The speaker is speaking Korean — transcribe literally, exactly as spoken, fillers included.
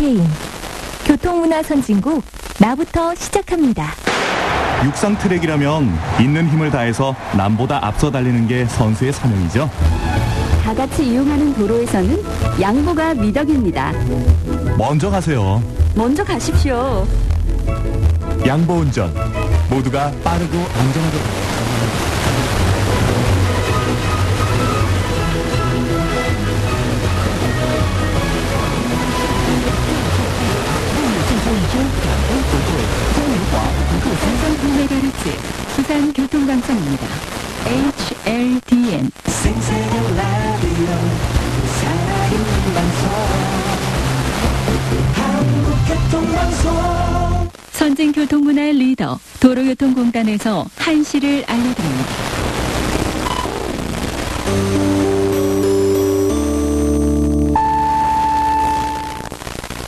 캠페인 교통문화 선진국 나부터 시작합니다. 육상 트랙이라면 있는 힘을 다해서 남보다 앞서 달리는 게 선수의 사명이죠. 다 같이 이용하는 도로에서는 양보가 미덕입니다. 먼저 가세요. 먼저 가십시오. 양보 운전. 모두가 빠르고 안전하게 가요. 메가헤르츠 부산 교통방송입니다. 에이치엘디엔 생생한 라디오 살아있는 방송 한국교통방송 선진교통문화의 리더 도로교통공단에서 한시를 알려드립니다.